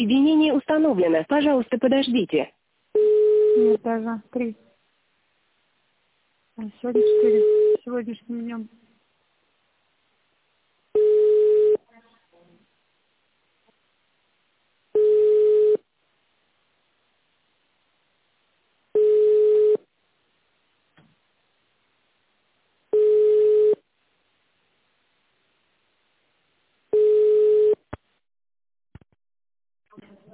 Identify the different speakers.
Speaker 1: Соединение установлено. Пожалуйста, подождите.
Speaker 2: Этажа 3. А сегодня 4. Сегодняшним днем.